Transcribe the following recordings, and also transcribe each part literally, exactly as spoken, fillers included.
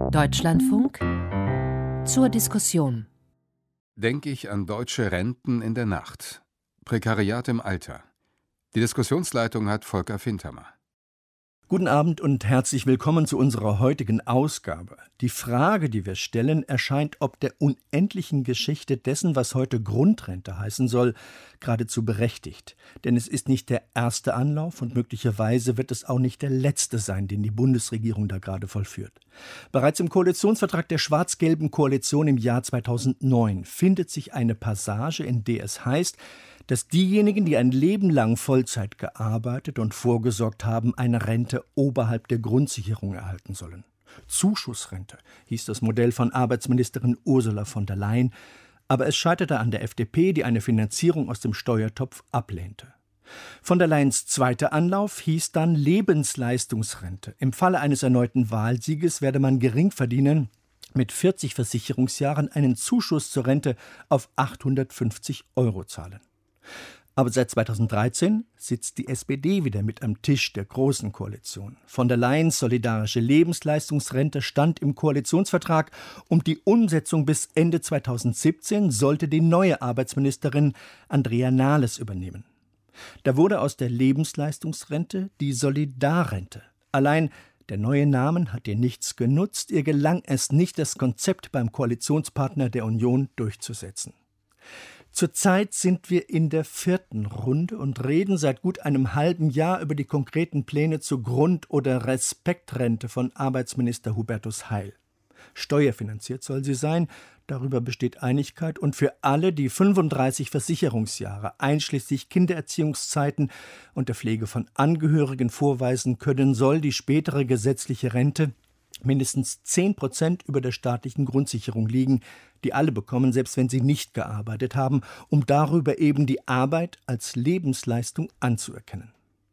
Deutschlandfunk zur Diskussion. Denke ich an deutsche Renten in der Nacht. Prekariat im Alter. Die Diskussionsleitung hat Volker Fintermer. Guten Abend und herzlich willkommen zu unserer heutigen Ausgabe. Die Frage, die wir stellen, erscheint ob der unendlichen Geschichte dessen, was heute Grundrente heißen soll, geradezu berechtigt. Denn es ist nicht der erste Anlauf und möglicherweise wird es auch nicht der letzte sein, den die Bundesregierung da gerade vollführt. Bereits im Koalitionsvertrag der schwarz-gelben Koalition im Jahr zweitausendneun findet sich eine Passage, in der es heißt, dass diejenigen, die ein Leben lang Vollzeit gearbeitet und vorgesorgt haben, eine Rente oberhalb der Grundsicherung erhalten sollen. Zuschussrente hieß das Modell von Arbeitsministerin Ursula von der Leyen, aber es scheiterte an der F D P, die eine Finanzierung aus dem Steuertopf ablehnte. Von der Leyens zweiter Anlauf hieß dann Lebensleistungsrente. Im Falle eines erneuten Wahlsieges werde man Geringverdienern mit vierzig Versicherungsjahren einen Zuschuss zur Rente auf achthundertfünfzig Euro zahlen. Aber seit zweitausenddreizehn sitzt die S P D wieder mit am Tisch der Großen Koalition. Von der Leyens solidarische Lebensleistungsrente stand im Koalitionsvertrag und die Umsetzung bis Ende zweitausendsiebzehn sollte die neue Arbeitsministerin Andrea Nahles übernehmen. Da wurde aus der Lebensleistungsrente die Solidarrente. Allein der neue Name hat ihr nichts genutzt, ihr gelang es nicht, das Konzept beim Koalitionspartner der Union durchzusetzen. Zurzeit sind wir in der vierten Runde und reden seit gut einem halben Jahr über die konkreten Pläne zur Grund- oder Respektrente von Arbeitsminister Hubertus Heil. Steuerfinanziert soll sie sein, darüber besteht Einigkeit, und für alle, die fünfunddreißig Versicherungsjahre einschließlich Kindererziehungszeiten und der Pflege von Angehörigen vorweisen können, soll die spätere gesetzliche Rente mindestens zehn Prozent über der staatlichen Grundsicherung liegen, die alle bekommen, selbst wenn sie nicht gearbeitet haben, um darüber eben die Arbeit als Lebensleistung anzuerkennen.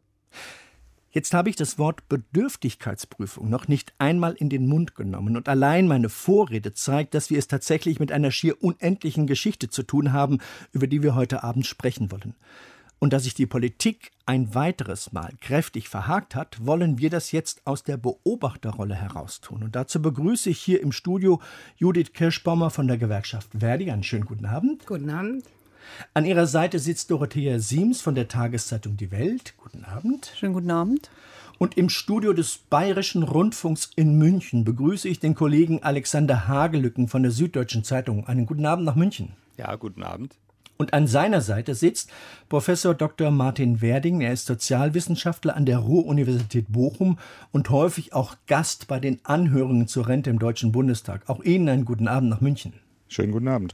Jetzt habe ich das Wort Bedürftigkeitsprüfung noch nicht einmal in den Mund genommen und allein meine Vorrede zeigt, dass wir es tatsächlich mit einer schier unendlichen Geschichte zu tun haben, über die wir heute Abend sprechen wollen. Und da sich die Politik ein weiteres Mal kräftig verhakt hat, wollen wir das jetzt aus der Beobachterrolle heraustun. Und dazu begrüße ich hier im Studio Judith Kirschbaumer von der Gewerkschaft ver.di. Einen schönen guten Abend. Guten Abend. An ihrer Seite sitzt Dorothea Siems von der Tageszeitung Die Welt. Guten Abend. Schönen guten Abend. Und im Studio des Bayerischen Rundfunks in München begrüße ich den Kollegen Alexander Hagelücken von der Süddeutschen Zeitung. Einen guten Abend nach München. Ja, guten Abend. Und an seiner Seite sitzt Professor Doktor Martin Werding. Er ist Sozialwissenschaftler an der Ruhr-Universität Bochum und häufig auch Gast bei den Anhörungen zur Rente im Deutschen Bundestag. Auch Ihnen einen guten Abend nach München. Schönen guten Abend.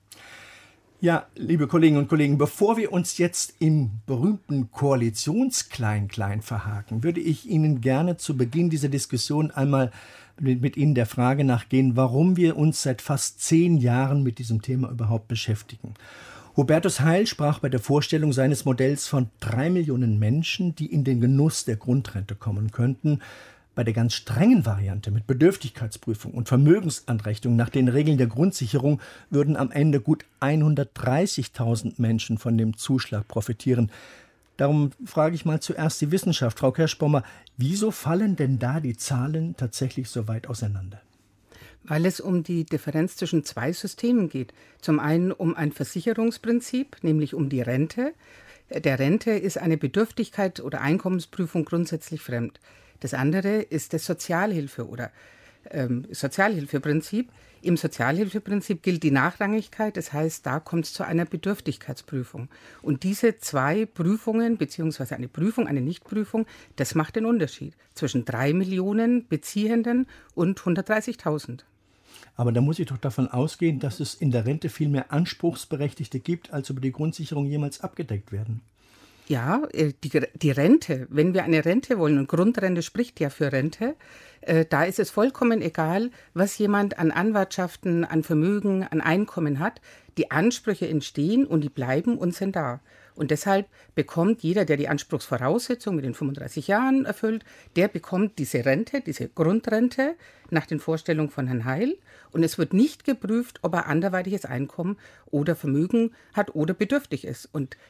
Ja, liebe Kolleginnen und Kollegen, bevor wir uns jetzt im berühmten Koalitionsklein-Klein verhaken, würde ich Ihnen gerne zu Beginn dieser Diskussion einmal mit Ihnen der Frage nachgehen, warum wir uns seit fast zehn Jahren mit diesem Thema überhaupt beschäftigen. Hubertus Heil sprach bei der Vorstellung seines Modells von drei Millionen Menschen, die in den Genuss der Grundrente kommen könnten. Bei der ganz strengen Variante mit Bedürftigkeitsprüfung und Vermögensanrechnung nach den Regeln der Grundsicherung würden am Ende gut hundertdreißigtausend Menschen von dem Zuschlag profitieren. Darum frage ich mal zuerst die Wissenschaft. Frau Kirschbaumer, wieso fallen denn da die Zahlen tatsächlich so weit auseinander? Weil es um die Differenz zwischen zwei Systemen geht. Zum einen um ein Versicherungsprinzip, nämlich um die Rente. Der Rente ist eine Bedürftigkeit oder Einkommensprüfung grundsätzlich fremd. Das andere ist das Sozialhilfe- oder ähm, Sozialhilfeprinzip. Im Sozialhilfeprinzip gilt die Nachrangigkeit, das heißt, da kommt es zu einer Bedürftigkeitsprüfung. Und diese zwei Prüfungen, beziehungsweise eine Prüfung, eine Nichtprüfung, das macht den Unterschied zwischen drei Millionen Beziehenden und hundertdreißigtausend. Aber da muss ich doch davon ausgehen, dass es in der Rente viel mehr Anspruchsberechtigte gibt, als über die Grundsicherung jemals abgedeckt werden. Ja, die, die Rente, wenn wir eine Rente wollen, und Grundrente spricht ja für Rente, äh, da ist es vollkommen egal, was jemand an Anwartschaften, an Vermögen, an Einkommen hat. Die Ansprüche entstehen und die bleiben und sind da. Und deshalb bekommt jeder, der die Anspruchsvoraussetzung mit den fünfunddreißig Jahren erfüllt, der bekommt diese Rente, diese Grundrente nach den Vorstellungen von Herrn Heil. Und es wird nicht geprüft, ob er anderweitiges Einkommen oder Vermögen hat oder bedürftig ist. Und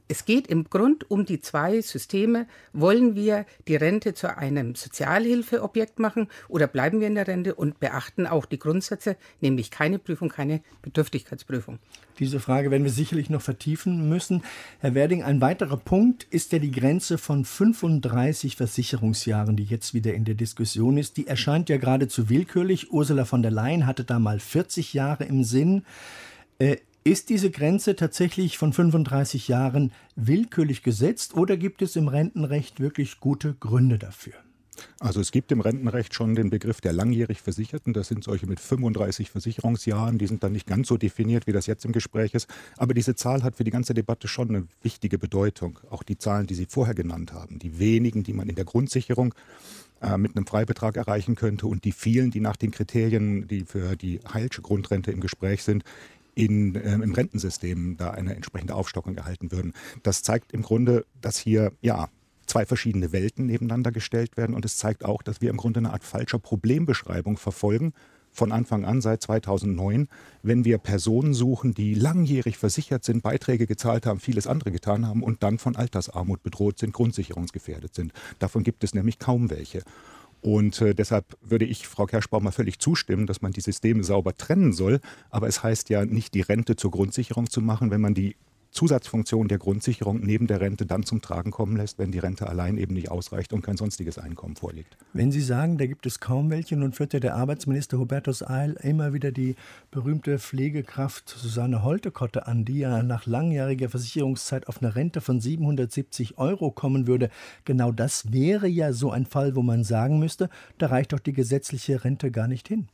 Es geht im Grund um die zwei Systeme. Wollen wir die Rente zu einem Sozialhilfeobjekt machen oder bleiben wir in der Rente und beachten auch die Grundsätze, nämlich keine Prüfung, keine Bedürftigkeitsprüfung? Diese Frage werden wir sicherlich noch vertiefen müssen. Herr Werding, ein weiterer Punkt ist ja die Grenze von fünfunddreißig Versicherungsjahren, die jetzt wieder in der Diskussion ist. Die erscheint ja geradezu willkürlich. Ursula von der Leyen hatte da mal vierzig Jahre im Sinn. Äh, Ist diese Grenze tatsächlich von fünfunddreißig Jahren willkürlich gesetzt oder gibt es im Rentenrecht wirklich gute Gründe dafür? Also es gibt im Rentenrecht schon den Begriff der langjährig Versicherten. Das sind solche mit fünfunddreißig Versicherungsjahren. Die sind dann nicht ganz so definiert, wie das jetzt im Gespräch ist. Aber diese Zahl hat für die ganze Debatte schon eine wichtige Bedeutung. Auch die Zahlen, die Sie vorher genannt haben. Die wenigen, die man in der Grundsicherung äh, mit einem Freibetrag erreichen könnte und die vielen, die nach den Kriterien, die für die Heilsche Grundrente im Gespräch sind, In, äh, im Rentensystem da eine entsprechende Aufstockung erhalten würden. Das zeigt im Grunde, dass hier ja zwei verschiedene Welten nebeneinander gestellt werden und es zeigt auch, dass wir im Grunde eine Art falscher Problembeschreibung verfolgen, von Anfang an seit zweitausendneun, wenn wir Personen suchen, die langjährig versichert sind, Beiträge gezahlt haben, vieles andere getan haben und dann von Altersarmut bedroht sind, grundsicherungsgefährdet sind. Davon gibt es nämlich kaum welche. Und äh, deshalb würde ich Frau Kerschbaumer völlig zustimmen, dass man die Systeme sauber trennen soll. Aber es heißt ja nicht, die Rente zur Grundsicherung zu machen, wenn man die Zusatzfunktion der Grundsicherung neben der Rente dann zum Tragen kommen lässt, wenn die Rente allein eben nicht ausreicht und kein sonstiges Einkommen vorliegt. Wenn Sie sagen, da gibt es kaum welche, nun führt ja der Arbeitsminister Hubertus Eil immer wieder die berühmte Pflegekraft Susanne Holtekotte an, die ja nach langjähriger Versicherungszeit auf eine Rente von siebenhundertsiebzig Euro kommen würde. Genau das wäre ja so ein Fall, wo man sagen müsste, da reicht doch die gesetzliche Rente gar nicht hin.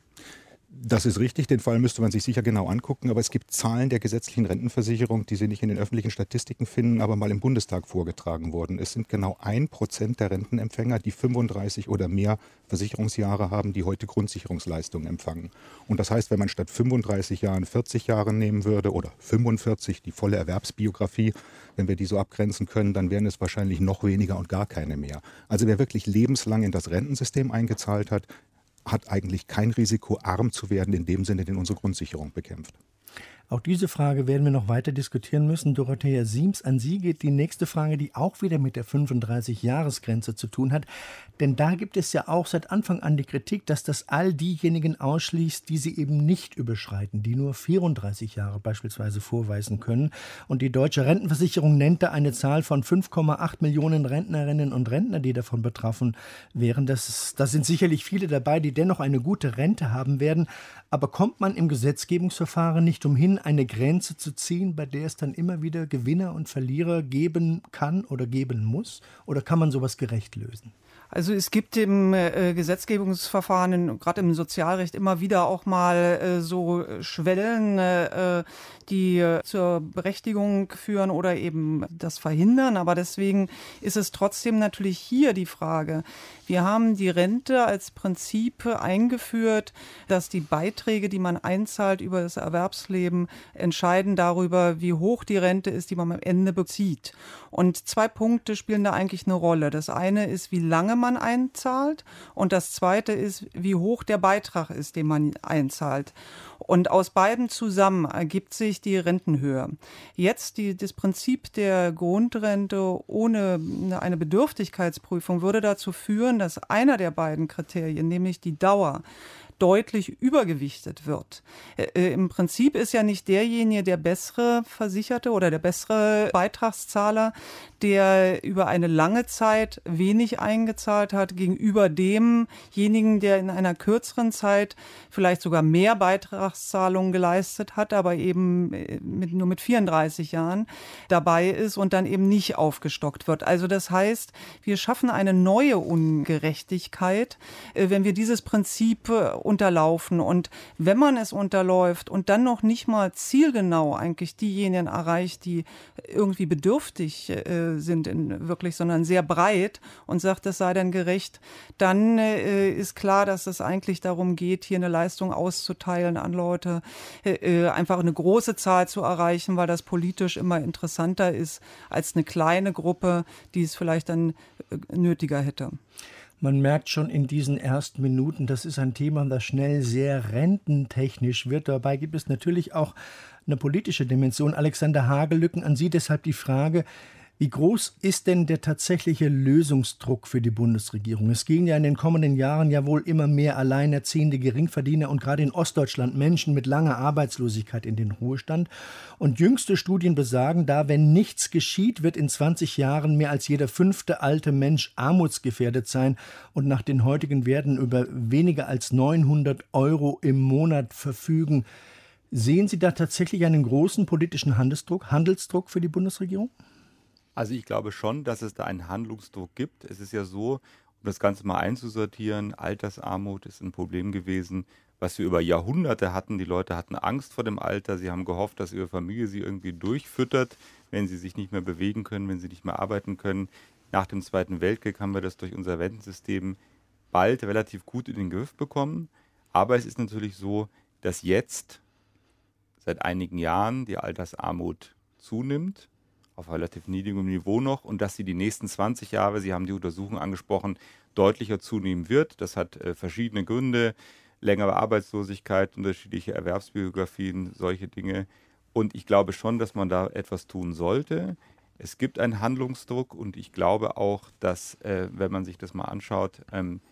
Das ist richtig, den Fall müsste man sich sicher genau angucken, aber es gibt Zahlen der gesetzlichen Rentenversicherung, die Sie nicht in den öffentlichen Statistiken finden, aber mal im Bundestag vorgetragen wurden. Es sind genau ein Prozent der Rentenempfänger, die fünfunddreißig oder mehr Versicherungsjahre haben, die heute Grundsicherungsleistungen empfangen. Und das heißt, wenn man statt fünfunddreißig Jahren vierzig Jahre nehmen würde oder fünfundvierzig, die volle Erwerbsbiografie, wenn wir die so abgrenzen können, dann wären es wahrscheinlich noch weniger und gar keine mehr. Also wer wirklich lebenslang in das Rentensystem eingezahlt hat, hat eigentlich kein Risiko, arm zu werden, in dem Sinne, den unsere Grundsicherung bekämpft. Auch diese Frage werden wir noch weiter diskutieren müssen. Dorothea Siems, an Sie geht die nächste Frage, die auch wieder mit der fünfunddreißig-Jahres-Grenze zu tun hat. Denn da gibt es ja auch seit Anfang an die Kritik, dass das all diejenigen ausschließt, die sie eben nicht überschreiten, die nur vierunddreißig Jahre beispielsweise vorweisen können. Und die Deutsche Rentenversicherung nennt da eine Zahl von fünf Komma acht Millionen Rentnerinnen und Rentner, die davon betroffen wären. Das, ist, das sind sicherlich viele dabei, die dennoch eine gute Rente haben werden. Aber kommt man im Gesetzgebungsverfahren nicht umhin, eine Grenze zu ziehen, bei der es dann immer wieder Gewinner und Verlierer geben kann oder geben muss? Oder kann man sowas gerecht lösen? Also es gibt im äh, Gesetzgebungsverfahren, gerade im Sozialrecht, immer wieder auch mal äh, so Schwellen, äh, die äh, zur Berechtigung führen oder eben das verhindern. Aber deswegen ist es trotzdem natürlich hier die Frage. Wir haben die Rente als Prinzip eingeführt, dass die Beiträge, die man einzahlt über das Erwerbsleben, entscheiden darüber, wie hoch die Rente ist, die man am Ende bezieht. Und zwei Punkte spielen da eigentlich eine Rolle. Das eine ist, wie lange man einzahlt und das zweite ist, wie hoch der Beitrag ist, den man einzahlt. Und aus beiden zusammen ergibt sich die Rentenhöhe. Jetzt die, das Prinzip der Grundrente ohne eine Bedürftigkeitsprüfung würde dazu führen, dass einer der beiden Kriterien, nämlich die Dauer, deutlich übergewichtet wird. Äh, Im Prinzip ist ja nicht derjenige der bessere Versicherte oder der bessere Beitragszahler, der über eine lange Zeit wenig eingezahlt hat, gegenüber demjenigen, der in einer kürzeren Zeit vielleicht sogar mehr Beitragszahlungen geleistet hat, aber eben mit, nur mit vierunddreißig Jahren dabei ist und dann eben nicht aufgestockt wird. Also das heißt, wir schaffen eine neue Ungerechtigkeit, äh, wenn wir dieses Prinzip äh, unterlaufen. Und wenn man es unterläuft und dann noch nicht mal zielgenau eigentlich diejenigen erreicht, die irgendwie bedürftig äh, sind in, wirklich, sondern sehr breit und sagt, das sei dann gerecht, dann äh, ist klar, dass es eigentlich darum geht, hier eine Leistung auszuteilen an Leute, äh, einfach eine große Zahl zu erreichen, weil das politisch immer interessanter ist als eine kleine Gruppe, die es vielleicht dann äh, nötiger hätte. Man merkt schon in diesen ersten Minuten, das ist ein Thema, das schnell sehr rententechnisch wird. Dabei gibt es natürlich auch eine politische Dimension. Alexander Hagelücken, an Sie deshalb die Frage, wie groß ist denn der tatsächliche Lösungsdruck für die Bundesregierung? Es gehen ja in den kommenden Jahren ja wohl immer mehr alleinerziehende Geringverdiener und gerade in Ostdeutschland Menschen mit langer Arbeitslosigkeit in den Ruhestand. Und jüngste Studien besagen da, wenn nichts geschieht, wird in zwanzig Jahren mehr als jeder fünfte alte Mensch armutsgefährdet sein und nach den heutigen Werten über weniger als neunhundert Euro im Monat verfügen. Sehen Sie da tatsächlich einen großen politischen Handelsdruck, Handelsdruck für die Bundesregierung? Also ich glaube schon, dass es da einen Handlungsdruck gibt. Es ist ja so, um das Ganze mal einzusortieren, Altersarmut ist ein Problem gewesen, was wir über Jahrhunderte hatten. Die Leute hatten Angst vor dem Alter. Sie haben gehofft, dass ihre Familie sie irgendwie durchfüttert, wenn sie sich nicht mehr bewegen können, wenn sie nicht mehr arbeiten können. Nach dem Zweiten Weltkrieg haben wir das durch unser Rentensystem bald relativ gut in den Griff bekommen. Aber es ist natürlich so, dass jetzt seit einigen Jahren die Altersarmut zunimmt, auf relativ niedrigem Niveau noch, und dass sie die nächsten zwanzig Jahre, Sie haben die Untersuchung angesprochen, deutlicher zunehmen wird. Das hat äh, verschiedene Gründe, längere Arbeitslosigkeit, unterschiedliche Erwerbsbiografien, solche Dinge. Und ich glaube schon, dass man da etwas tun sollte. Es gibt einen Handlungsdruck und ich glaube auch, dass, äh, wenn man sich das mal anschaut, ähm,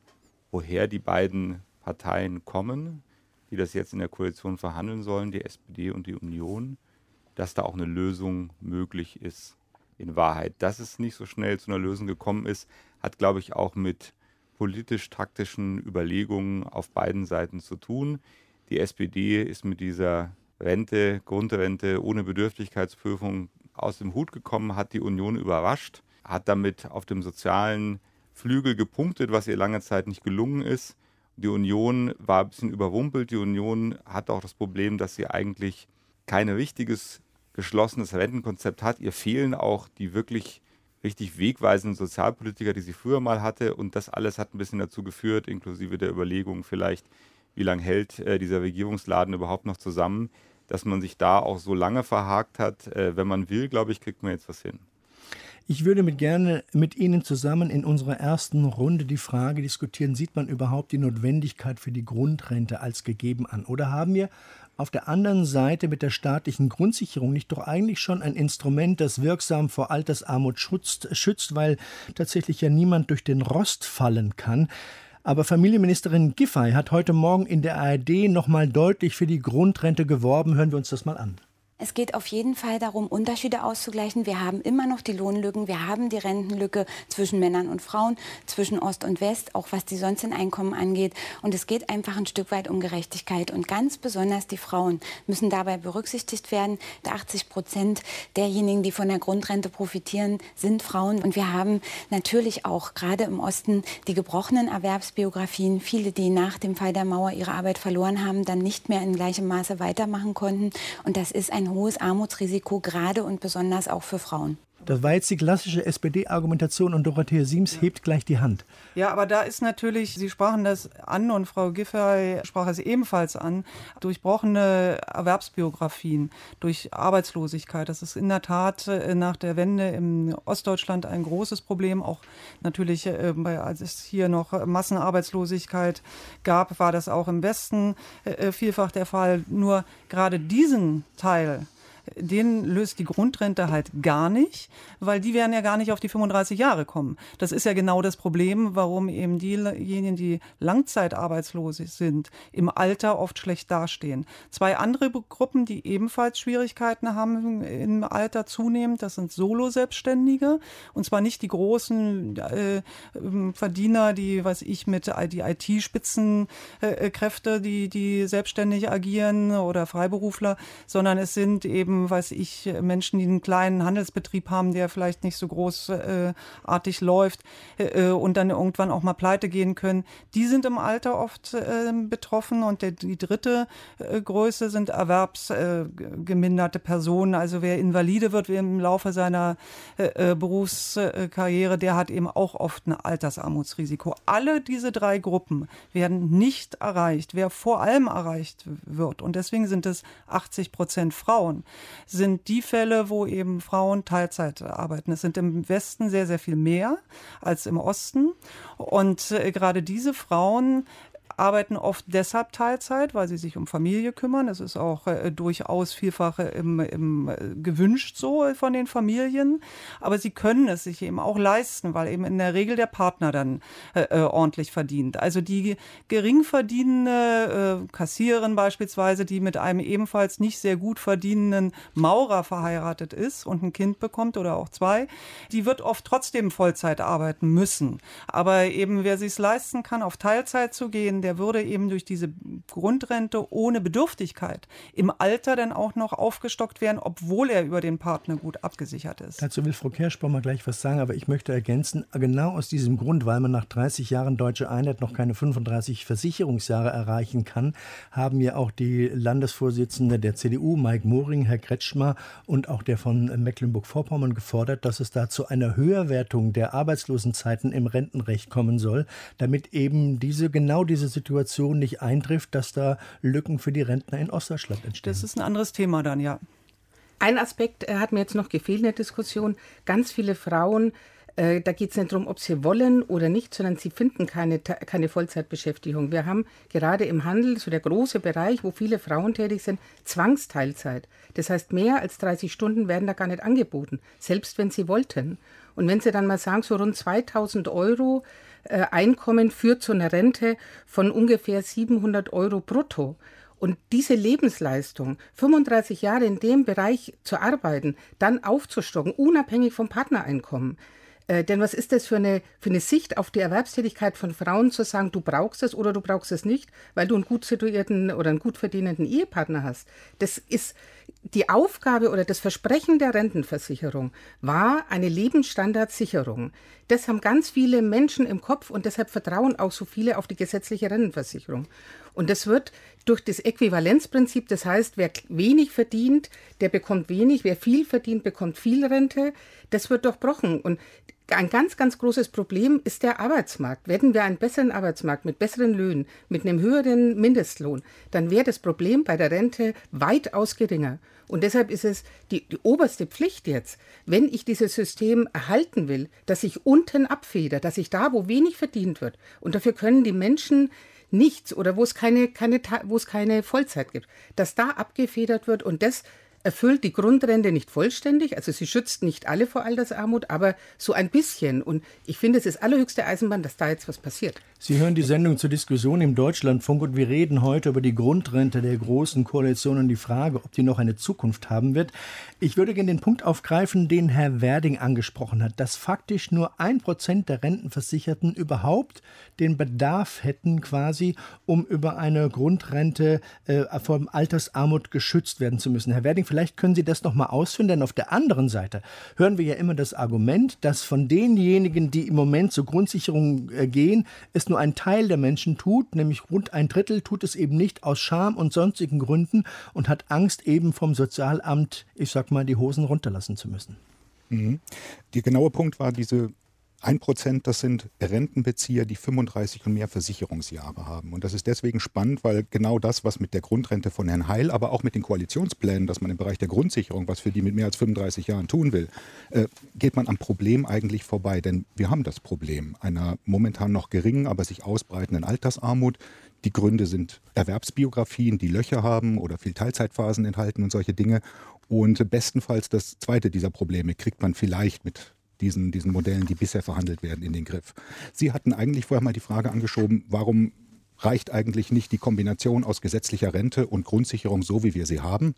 woher die beiden Parteien kommen, die das jetzt in der Koalition verhandeln sollen, die S P D und die Union, dass da auch eine Lösung möglich ist in Wahrheit. Dass es nicht so schnell zu einer Lösung gekommen ist, hat, glaube ich, auch mit politisch-taktischen Überlegungen auf beiden Seiten zu tun. Die S P D ist mit dieser Rente, Grundrente ohne Bedürftigkeitsprüfung aus dem Hut gekommen, hat die Union überrascht, hat damit auf dem sozialen Flügel gepunktet, was ihr lange Zeit nicht gelungen ist. Die Union war ein bisschen überrumpelt. Die Union hat auch das Problem, dass sie eigentlich kein richtiges geschlossenes Rentenkonzept hat. Ihr fehlen auch die wirklich richtig wegweisenden Sozialpolitiker, die sie früher mal hatte. Und das alles hat ein bisschen dazu geführt, inklusive der Überlegung vielleicht, wie lange hält äh, dieser Regierungsladen überhaupt noch zusammen, dass man sich da auch so lange verhakt hat. Äh, wenn man will, glaube ich, kriegt man jetzt was hin. Ich würde mit gerne mit Ihnen zusammen in unserer ersten Runde die Frage diskutieren, sieht man überhaupt die Notwendigkeit für die Grundrente als gegeben an? Oder haben wir auf der anderen Seite mit der staatlichen Grundsicherung nicht doch eigentlich schon ein Instrument, das wirksam vor Altersarmut schützt, schützt, weil tatsächlich ja niemand durch den Rost fallen kann? Aber Familienministerin Giffey hat heute Morgen in der A R D noch mal deutlich für die Grundrente geworben. Hören wir uns das mal an. Es geht auf jeden Fall darum, Unterschiede auszugleichen. Wir haben immer noch die Lohnlücken, wir haben die Rentenlücke zwischen Männern und Frauen, zwischen Ost und West, auch was die sonstigen Einkommen angeht. Und es geht einfach ein Stück weit um Gerechtigkeit. Und ganz besonders die Frauen müssen dabei berücksichtigt werden. achtzig Prozent derjenigen, die von der Grundrente profitieren, sind Frauen. Und wir haben natürlich auch gerade im Osten die gebrochenen Erwerbsbiografien. Viele, die nach dem Fall der Mauer ihre Arbeit verloren haben, dann nicht mehr in gleichem Maße weitermachen konnten. Und das ist ein hohes Armutsrisiko, gerade und besonders auch für Frauen. Das war jetzt die klassische S P D-Argumentation und Dorothea Siems ja. hebt gleich die Hand. Ja, aber da ist natürlich, Sie sprachen das an und Frau Giffey sprach es ebenfalls an, durchbrochene Erwerbsbiografien, durch Arbeitslosigkeit. Das ist in der Tat nach der Wende im Ostdeutschland ein großes Problem. Auch natürlich, als es hier noch Massenarbeitslosigkeit gab, war das auch im Westen vielfach der Fall. Nur gerade diesen Teil, den löst die Grundrente halt gar nicht, weil die werden ja gar nicht auf die fünfunddreißig Jahre kommen. Das ist ja genau das Problem, warum eben diejenigen, die langzeitarbeitslos sind, im Alter oft schlecht dastehen. Zwei andere Gruppen, die ebenfalls Schwierigkeiten haben im Alter zunehmend, das sind Solo-Selbstständige. Und zwar nicht die großen äh, Verdiener, die, weiß ich, mit die I T-Spitzenkräfte, äh, die, die selbstständig agieren oder Freiberufler, sondern es sind eben, weiß ich, Menschen, die einen kleinen Handelsbetrieb haben, der vielleicht nicht so großartig äh, läuft äh, und dann irgendwann auch mal pleite gehen können. Die sind im Alter oft äh, betroffen. Und der, die dritte äh, Größe sind erwerbsgeminderte äh, Personen. Also wer Invalide wird im Laufe seiner äh, Berufskarriere, der hat eben auch oft ein Altersarmutsrisiko. Alle diese drei Gruppen werden nicht erreicht. Wer vor allem erreicht wird, und deswegen sind es achtzig Prozent Frauen, sind die Fälle, wo eben Frauen Teilzeit arbeiten. Es sind im Westen sehr, sehr viel mehr als im Osten. Und äh, gerade diese Frauen arbeiten oft deshalb Teilzeit, weil sie sich um Familie kümmern. Das ist auch äh, durchaus vielfach im, im, äh, gewünscht so von den Familien. Aber sie können es sich eben auch leisten, weil eben in der Regel der Partner dann äh, äh, ordentlich verdient. Also die geringverdienende äh, Kassiererin beispielsweise, die mit einem ebenfalls nicht sehr gut verdienenden Maurer verheiratet ist und ein Kind bekommt oder auch zwei, die wird oft trotzdem Vollzeit arbeiten müssen. Aber eben wer sich es leisten kann, auf Teilzeit zu gehen, der würde eben durch diese Grundrente ohne Bedürftigkeit im Alter dann auch noch aufgestockt werden, obwohl er über den Partner gut abgesichert ist. Dazu will Frau Kerschbaum mal gleich was sagen, aber ich möchte ergänzen, genau aus diesem Grund, weil man nach dreißig Jahren Deutsche Einheit noch keine fünfunddreißig Versicherungsjahre erreichen kann, haben ja auch die Landesvorsitzende der C D U, Mike Moring, Herr Kretschmer und auch der von Mecklenburg-Vorpommern gefordert, dass es da zu einer Höherwertung der Arbeitslosenzeiten im Rentenrecht kommen soll, damit eben diese genau diese Situation nicht eintrifft, dass da Lücken für die Rentner in Ostdeutschland entstehen. Das ist ein anderes Thema dann, ja. Ein Aspekt hat mir jetzt noch gefehlt in der Diskussion. Ganz viele Frauen, äh, da geht es nicht darum, ob sie wollen oder nicht, sondern sie finden keine, keine Vollzeitbeschäftigung. Wir haben gerade im Handel, so der große Bereich, wo viele Frauen tätig sind, Zwangsteilzeit. Das heißt, mehr als dreißig Stunden werden da gar nicht angeboten, selbst wenn sie wollten. Und wenn Sie dann mal sagen, so rund zweitausend Euro äh, Einkommen führt zu einer Rente von ungefähr siebenhundert Euro brutto. Und diese Lebensleistung, fünfunddreißig Jahre in dem Bereich zu arbeiten, dann aufzustocken, unabhängig vom Partnereinkommen. Äh, denn was ist das für eine, für eine Sicht auf die Erwerbstätigkeit von Frauen, zu sagen, du brauchst es oder du brauchst es nicht, weil du einen gut situierten oder einen gut verdienenden Ehepartner hast. Das ist die Aufgabe oder das Versprechen der Rentenversicherung war eine Lebensstandardsicherung. Das haben ganz viele Menschen im Kopf und deshalb vertrauen auch so viele auf die gesetzliche Rentenversicherung. Und das wird durch das Äquivalenzprinzip, das heißt, wer wenig verdient, der bekommt wenig, wer viel verdient, bekommt viel Rente, das wird durchbrochen. Und ein ganz, ganz großes Problem ist der Arbeitsmarkt. Hätten wir einen besseren Arbeitsmarkt mit besseren Löhnen, mit einem höheren Mindestlohn, dann wäre das Problem bei der Rente weitaus geringer. Und deshalb ist es die, die oberste Pflicht jetzt, wenn ich dieses System erhalten will, dass ich unten abfedere, dass ich da, wo wenig verdient wird, und dafür können die Menschen nichts oder wo es keine, keine, wo es keine Vollzeit gibt, dass da abgefedert wird, und das erfüllt die Grundrente nicht vollständig, also sie schützt nicht alle vor Altersarmut, aber so ein bisschen. Und ich finde, es ist allerhöchste Eisenbahn, dass da jetzt was passiert. Sie hören die Sendung zur Diskussion im Deutschlandfunk und wir reden heute über die Grundrente der Großen Koalition und die Frage, ob die noch eine Zukunft haben wird. Ich würde gerne den Punkt aufgreifen, den Herr Werding angesprochen hat, dass faktisch nur ein Prozent der Rentenversicherten überhaupt den Bedarf hätten, quasi, um über eine Grundrente äh, vor Altersarmut geschützt werden zu müssen. Herr Werding, vielleicht können Sie das noch mal ausführen, denn auf der anderen Seite hören wir ja immer das Argument, dass von denjenigen, die im Moment zur Grundsicherung äh, gehen, es nur ein Teil der Menschen tut, nämlich rund ein Drittel tut es eben nicht aus Scham und sonstigen Gründen und hat Angst, eben vom Sozialamt, ich sag mal, die Hosen runterlassen zu müssen. Mhm. Der genaue Punkt war diese ein Prozent, das sind Rentenbezieher, die fünfunddreißig und mehr Versicherungsjahre haben. Und das ist deswegen spannend, weil genau das, was mit der Grundrente von Herrn Heil, aber auch mit den Koalitionsplänen, dass man im Bereich der Grundsicherung, was für die mit mehr als fünfunddreißig Jahren tun will, äh, geht man am Problem eigentlich vorbei. Denn wir haben das Problem einer momentan noch geringen, aber sich ausbreitenden Altersarmut. Die Gründe sind Erwerbsbiografien, die Löcher haben oder viel Teilzeitphasen enthalten und solche Dinge. Und bestenfalls das zweite dieser Probleme kriegt man vielleicht mit Diesen, diesen Modellen, die bisher verhandelt werden, in den Griff. Sie hatten eigentlich vorher mal die Frage angeschoben, warum reicht eigentlich nicht die Kombination aus gesetzlicher Rente und Grundsicherung so, wie wir sie haben?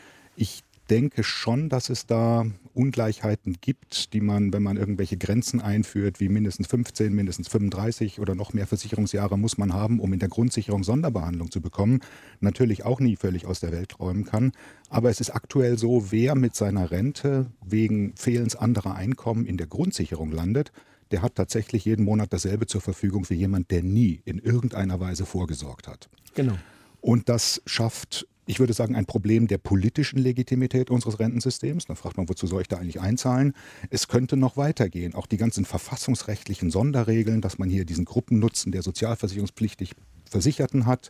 Ich denke schon, dass es da Ungleichheiten gibt, die man, wenn man irgendwelche Grenzen einführt, wie mindestens fünfzehn, mindestens fünfunddreißig oder noch mehr Versicherungsjahre muss man haben, um in der Grundsicherung Sonderbehandlung zu bekommen, natürlich auch nie völlig aus der Welt räumen kann. Aber es ist aktuell so, wer mit seiner Rente wegen Fehlens anderer Einkommen in der Grundsicherung landet, der hat tatsächlich jeden Monat dasselbe zur Verfügung wie jemand, der nie in irgendeiner Weise vorgesorgt hat. Genau. Und das schafft, ich würde sagen, ein Problem der politischen Legitimität unseres Rentensystems. Da fragt man, wozu soll ich da eigentlich einzahlen? Es könnte noch weitergehen. Auch die ganzen verfassungsrechtlichen Sonderregeln, dass man hier diesen Gruppennutzen der sozialversicherungspflichtig Versicherten hat,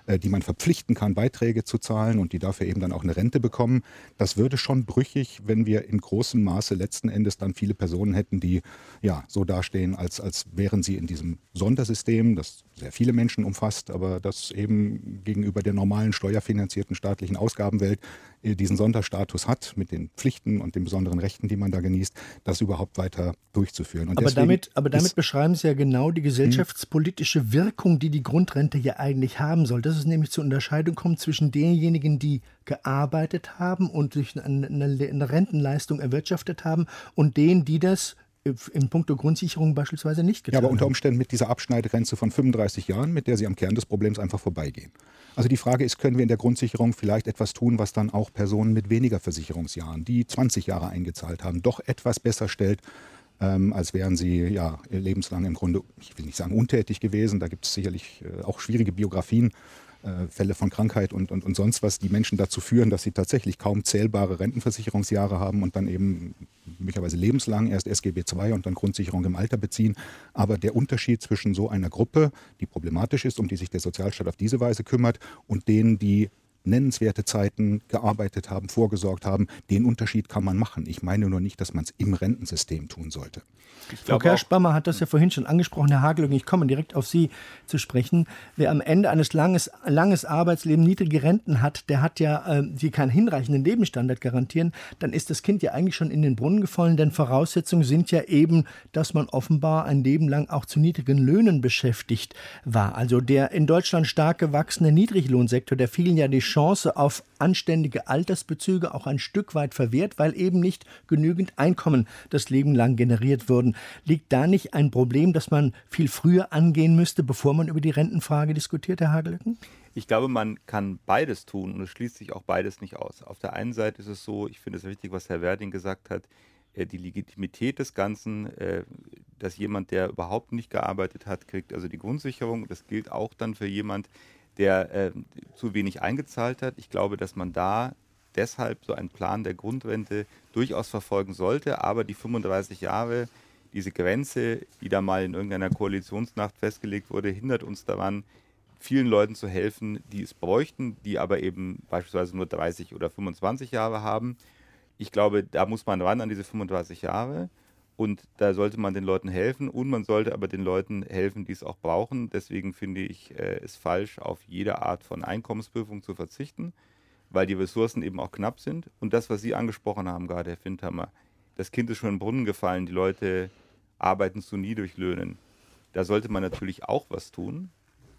äh, die man verpflichten kann, Beiträge zu zahlen und die dafür eben dann auch eine Rente bekommen. Das würde schon brüchig, wenn wir in großem Maße letzten Endes dann viele Personen hätten, die ja so dastehen, als, als wären sie in diesem Sondersystem, das sehr viele Menschen umfasst, aber das eben gegenüber der normalen steuerfinanzierten staatlichen Ausgabenwelt äh, diesen Sonderstatus hat, mit den Pflichten und den besonderen Rechten, die man da genießt, das überhaupt weiter durchzuführen. Und aber, damit, aber damit ist, beschreiben Sie ja genau die gesellschaftspolitische Wirkung, die die Grundrente ja eigentlich haben soll. Dass es nämlich zur Unterscheidung kommt zwischen denjenigen, die gearbeitet haben und sich eine, eine Rentenleistung erwirtschaftet haben, und denen, die das in puncto Grundsicherung beispielsweise nicht getan haben. Ja, aber unter Umständen mit dieser Abschneidegrenze von fünfunddreißig Jahren, mit der Sie am Kern des Problems einfach vorbeigehen. Also die Frage ist, können wir in der Grundsicherung vielleicht etwas tun, was dann auch Personen mit weniger Versicherungsjahren, die zwanzig Jahre eingezahlt haben, doch etwas besser stellt, ähm, als wären sie ja lebenslang im Grunde, ich will nicht sagen untätig gewesen, da gibt es sicherlich äh, auch schwierige Biografien, äh, Fälle von Krankheit und, und, und sonst was, die Menschen dazu führen, dass sie tatsächlich kaum zählbare Rentenversicherungsjahre haben und dann eben möglicherweise lebenslang erst S G B zwei und dann Grundsicherung im Alter beziehen. Aber der Unterschied zwischen so einer Gruppe, die problematisch ist, um die sich der Sozialstaat auf diese Weise kümmert, und denen, die nennenswerte Zeiten gearbeitet haben, vorgesorgt haben, den Unterschied kann man machen. Ich meine nur nicht, dass man es im Rentensystem tun sollte. Frau Kerschbaumer hat das ja vorhin schon angesprochen, Herr Hagelögen, ich komme direkt auf Sie zu sprechen. Wer am Ende eines langes, langes Arbeitslebens niedrige Renten hat, der hat ja, äh, die keinen hinreichenden Lebensstandard garantieren, dann ist das Kind ja eigentlich schon in den Brunnen gefallen, denn Voraussetzungen sind ja eben, dass man offenbar ein Leben lang auch zu niedrigen Löhnen beschäftigt war. Also der in Deutschland stark gewachsene Niedriglohnsektor, der vielen ja die Chance auf anständige Altersbezüge auch ein Stück weit verwehrt, weil eben nicht genügend Einkommen das Leben lang generiert wurden. Liegt da nicht ein Problem, das man viel früher angehen müsste, bevor man über die Rentenfrage diskutiert, Herr Hagelöcken? Ich glaube, man kann beides tun und es schließt sich auch beides nicht aus. Auf der einen Seite ist es so, ich finde es wichtig, was Herr Werding gesagt hat, die Legitimität des Ganzen, dass jemand, der überhaupt nicht gearbeitet hat, kriegt also die Grundsicherung. Das gilt auch dann für jemand, der äh, zu wenig eingezahlt hat. Ich glaube, dass man da deshalb so einen Plan der Grundrente durchaus verfolgen sollte. Aber die fünfunddreißig Jahre, diese Grenze, die da mal in irgendeiner Koalitionsnacht festgelegt wurde, hindert uns daran, vielen Leuten zu helfen, die es bräuchten, die aber eben beispielsweise nur dreißig oder fünfundzwanzig Jahre haben. Ich glaube, da muss man ran an diese fünfunddreißig Jahre. Und da sollte man den Leuten helfen und man sollte aber den Leuten helfen, die es auch brauchen. Deswegen finde ich äh, es falsch, auf jede Art von Einkommensprüfung zu verzichten, weil die Ressourcen eben auch knapp sind. Und das, was Sie angesprochen haben gerade, Herr Findhammer, das Kind ist schon in den Brunnen gefallen, die Leute arbeiten zu Niedriglöhnen. Da sollte man natürlich auch was tun.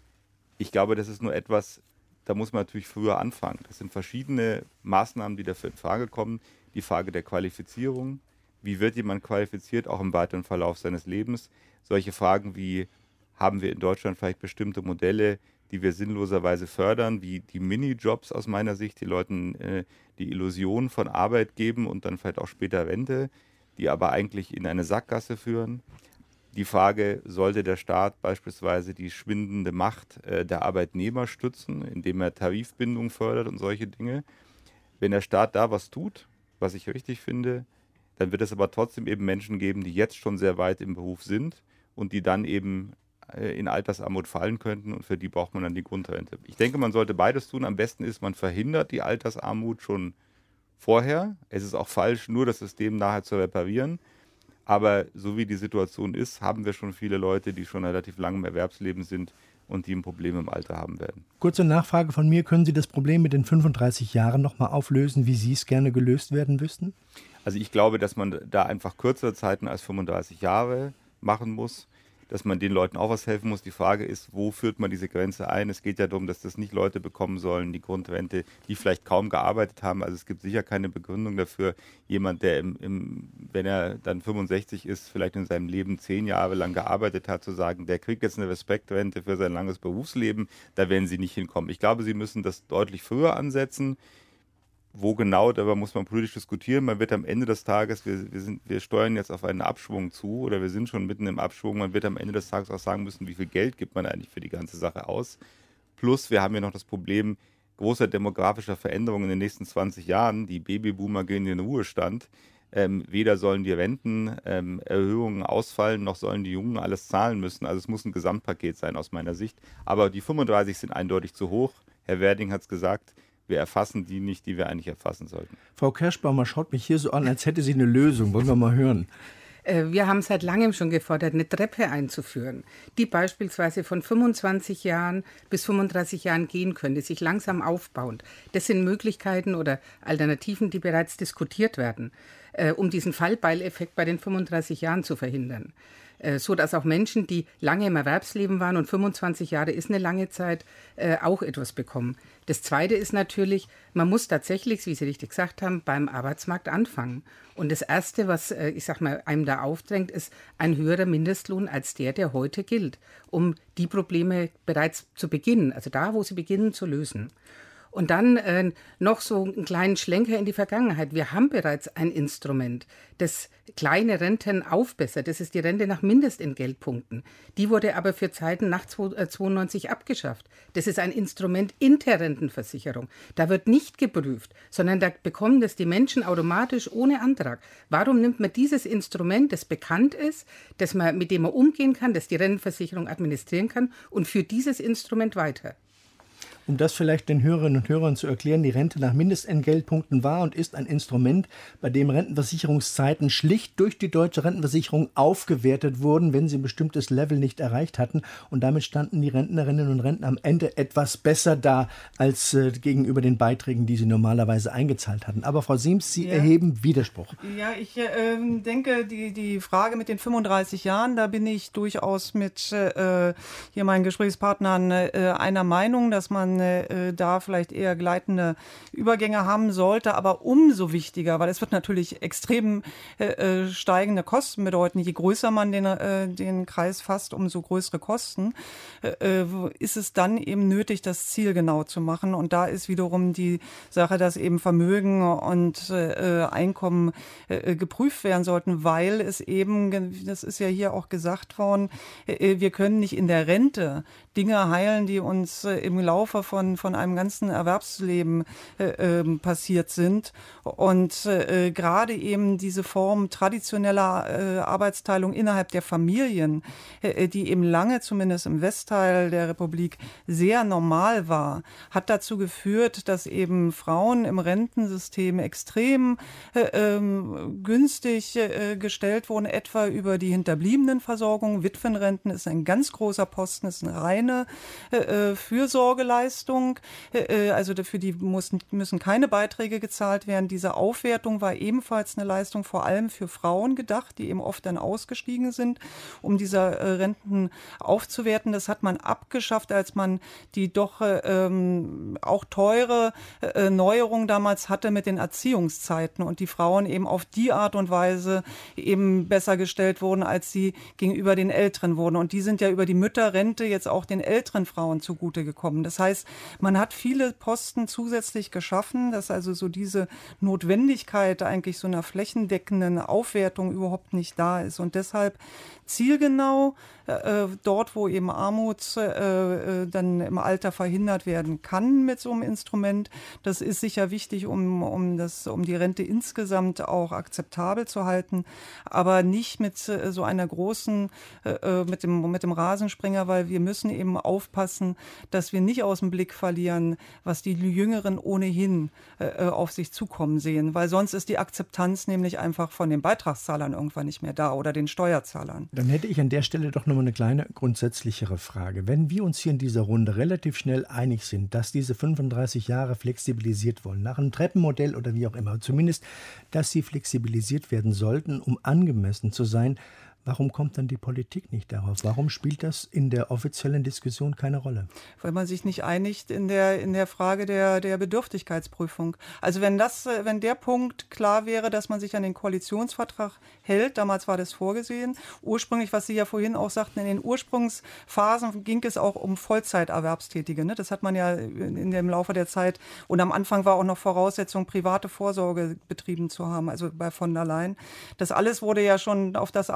Ich glaube, das ist nur etwas, da muss man natürlich früher anfangen. Das sind verschiedene Maßnahmen, die dafür in Frage kommen. Die Frage der Qualifizierung. Wie wird jemand qualifiziert, auch im weiteren Verlauf seines Lebens? Solche Fragen wie, haben wir in Deutschland vielleicht bestimmte Modelle, die wir sinnloserweise fördern, wie die Minijobs aus meiner Sicht, die Leuten äh, die Illusion von Arbeit geben und dann vielleicht auch später Rente, die aber eigentlich in eine Sackgasse führen. Die Frage, sollte der Staat beispielsweise die schwindende Macht äh, der Arbeitnehmer stützen, indem er Tarifbindung fördert und solche Dinge? Wenn der Staat da was tut, was ich richtig finde, dann wird es aber trotzdem eben Menschen geben, die jetzt schon sehr weit im Beruf sind und die dann eben in Altersarmut fallen könnten und für die braucht man dann die Grundrente. Ich denke, man sollte beides tun. Am besten ist, man verhindert die Altersarmut schon vorher. Es ist auch falsch, nur das System nachher zu reparieren. Aber so wie die Situation ist, haben wir schon viele Leute, die schon relativ lange im Erwerbsleben sind und die ein Problem im Alter haben werden. Kurze Nachfrage von mir. Können Sie das Problem mit den fünfunddreißig Jahren noch mal auflösen, wie Sie es gerne gelöst werden wüssten? Also ich glaube, dass man da einfach kürzere Zeiten als fünfunddreißig Jahre machen muss, dass man den Leuten auch was helfen muss. Die Frage ist, wo führt man diese Grenze ein? Es geht ja darum, dass das nicht Leute bekommen sollen, die Grundrente, die vielleicht kaum gearbeitet haben. Also es gibt sicher keine Begründung dafür, jemand, der, im, im, wenn er dann fünfundsechzig ist, vielleicht in seinem Leben zehn Jahre lang gearbeitet hat, zu sagen, der kriegt jetzt eine Respektrente für sein langes Berufsleben. Da werden sie nicht hinkommen. Ich glaube, sie müssen das deutlich früher ansetzen. Wo genau, darüber muss man politisch diskutieren. Man wird am Ende des Tages, wir, wir, sind, wir steuern jetzt auf einen Abschwung zu oder wir sind schon mitten im Abschwung, man wird am Ende des Tages auch sagen müssen, wie viel Geld gibt man eigentlich für die ganze Sache aus. Plus, wir haben ja noch das Problem großer demografischer Veränderungen in den nächsten zwanzig Jahren. Die Babyboomer gehen in den Ruhestand. Ähm, weder sollen die Rentenerhöhungen ähm, ausfallen, noch sollen die Jungen alles zahlen müssen. Also es muss ein Gesamtpaket sein aus meiner Sicht. Aber die fünfunddreißig sind eindeutig zu hoch. Herr Werding hat es gesagt, wir erfassen die nicht, die wir eigentlich erfassen sollten. Frau Kerschbaumer schaut mich hier so an, als hätte sie eine Lösung. Wollen wir mal hören. Wir haben seit langem schon gefordert, eine Treppe einzuführen, die beispielsweise von fünfundzwanzig Jahren bis fünfunddreißig Jahren gehen könnte, sich langsam aufbauend. Das sind Möglichkeiten oder Alternativen, die bereits diskutiert werden, äh, um diesen Fallbeileffekt bei den fünfunddreißig Jahren zu verhindern. Äh, so dass auch Menschen, die lange im Erwerbsleben waren, und fünfundzwanzig Jahre ist eine lange Zeit, äh, auch etwas bekommen. Das Zweite ist natürlich, man muss tatsächlich, wie Sie richtig gesagt haben, beim Arbeitsmarkt anfangen. Und das Erste, was, äh, ich sag mal, einem da aufdrängt, ist ein höherer Mindestlohn als der, der heute gilt, um die Probleme bereits zu Beginn, also da, wo sie beginnen, zu lösen. Und dann äh, noch so einen kleinen Schlenker in die Vergangenheit. Wir haben bereits ein Instrument, das kleine Renten aufbessert. Das ist die Rente nach Mindestentgeltpunkten. Die wurde aber für Zeiten nach zweiundneunzig abgeschafft. Das ist ein Instrument in der Rentenversicherung. Da wird nicht geprüft, sondern da bekommen das die Menschen automatisch ohne Antrag. Warum nimmt man dieses Instrument, das bekannt ist, das man, mit dem man umgehen kann, das die Rentenversicherung administrieren kann, und führt dieses Instrument weiter? Um das vielleicht den Hörerinnen und Hörern zu erklären, die Rente nach Mindestentgeltpunkten war und ist ein Instrument, bei dem Rentenversicherungszeiten schlicht durch die deutsche Rentenversicherung aufgewertet wurden, wenn sie ein bestimmtes Level nicht erreicht hatten. Und damit standen die Rentnerinnen und Rentner am Ende etwas besser da als äh, gegenüber den Beiträgen, die sie normalerweise eingezahlt hatten. Aber Frau Siems, Sie ja. erheben Widerspruch. Ja, ich äh, denke, die, die Frage mit den fünfunddreißig Jahren, da bin ich durchaus mit äh, hier meinen Gesprächspartnern äh, einer Meinung, dass man Äh, da vielleicht eher gleitende Übergänge haben sollte, aber umso wichtiger, weil es wird natürlich extrem äh, steigende Kosten bedeuten. Je größer man den, äh, den Kreis fasst, umso größere Kosten, äh, ist es dann eben nötig, das Ziel genau zu machen. Und da ist wiederum die Sache, dass eben Vermögen und äh, Einkommen äh, geprüft werden sollten, weil es eben, das ist ja hier auch gesagt worden, äh, wir können nicht in der Rente Dinge heilen, die uns äh, im Laufe von, von einem ganzen Erwerbsleben äh, äh, passiert sind. Und äh, gerade eben diese Form traditioneller äh, Arbeitsteilung innerhalb der Familien, äh, die eben lange, zumindest im Westteil der Republik, sehr normal war, hat dazu geführt, dass eben Frauen im Rentensystem extrem äh, äh, günstig äh, gestellt wurden, etwa über die Hinterbliebenenversorgung. Witwenrenten ist ein ganz großer Posten, ist eine reine äh, Fürsorgeleistung. Äh, also für die müssen, müssen keine Beiträge gezahlt werden. Diese Aufwertung war ebenfalls eine Leistung vor allem für Frauen gedacht, die eben oft dann ausgestiegen sind, um diese äh, Renten aufzuwerten. Das hat man abgeschafft, als man die doch äh, ähm, auch teure äh, Neuerung damals hatte mit den Erziehungszeiten und die Frauen eben auf die Art und Weise eben besser gestellt wurden, als sie gegenüber den Älteren wurden. Und die sind ja über die Mütterrente jetzt auch den älteren Frauen zugute gekommen. Das heißt, man hat viele Posten zusätzlich geschaffen, dass also so diese Notwendigkeit eigentlich so einer flächendeckenden Aufwertung überhaupt nicht da ist. Und deshalb zielgenau äh, dort, wo eben Armut äh, dann im Alter verhindert werden kann mit so einem Instrument. Das ist sicher wichtig, um, um, das, um die Rente insgesamt auch akzeptabel zu halten, aber nicht mit äh, so einer großen, äh, mit dem, mit dem Rasensprenger, weil wir müssen eben aufpassen, dass wir nicht aus dem Blick verlieren, was die Jüngeren ohnehin äh, auf sich zukommen sehen, weil sonst ist die Akzeptanz nämlich einfach von den Beitragszahlern irgendwann nicht mehr da oder den Steuerzahlern. Dann hätte ich an der Stelle doch nochmal eine kleine grundsätzlichere Frage. Wenn wir uns hier in dieser Runde relativ schnell einig sind, dass diese fünfunddreißig Jahre flexibilisiert wollen, nach einem Treppenmodell oder wie auch immer, zumindest, dass sie flexibilisiert werden sollten, um angemessen zu sein, warum kommt dann die Politik nicht darauf? Warum spielt das in der offiziellen Diskussion keine Rolle? Weil man sich nicht einigt in der, in der Frage der, der Bedürftigkeitsprüfung. Also wenn das, wenn der Punkt klar wäre, dass man sich an den Koalitionsvertrag hält, damals war das vorgesehen. Ursprünglich, was Sie ja vorhin auch sagten, in den Ursprungsphasen ging es auch um Vollzeiterwerbstätige. Ne? Das hat man ja in dem Laufe der Zeit, und am Anfang war auch noch Voraussetzung, private Vorsorge betrieben zu haben, also bei von der Leyen. Das alles wurde ja schon, auf das alles wurde man